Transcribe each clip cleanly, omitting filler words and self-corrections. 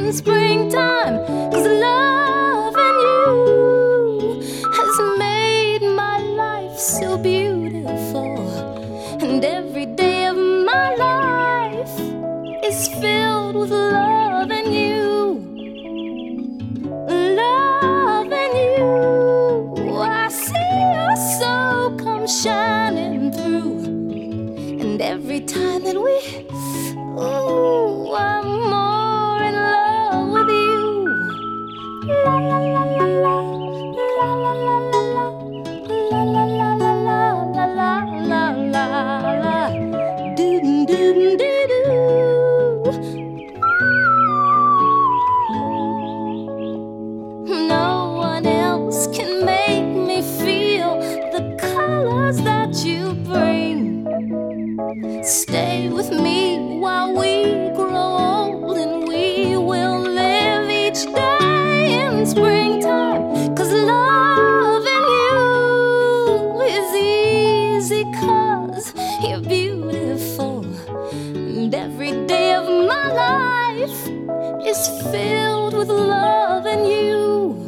in springtime. 'Cause loving you has made my life so beautiful. And every day of my life is filled with loving you. Loving you, I see your soul come shining through. And every time that we, ooh, I'm more in love with you. La la la la la, la la la la la, la la la la la, la la la la, doo doo doo doo. No one else can make me feel the colors that you bring. Stay with me while we grow old, and we will live each day in springtime. 'Cause loving you is easy, 'cause you're beautiful. And every day of my life is filled with loving you.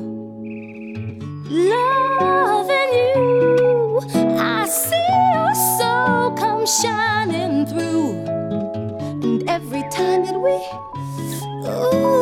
Loving you, I see your soul come shining through. And every time that we, ooh,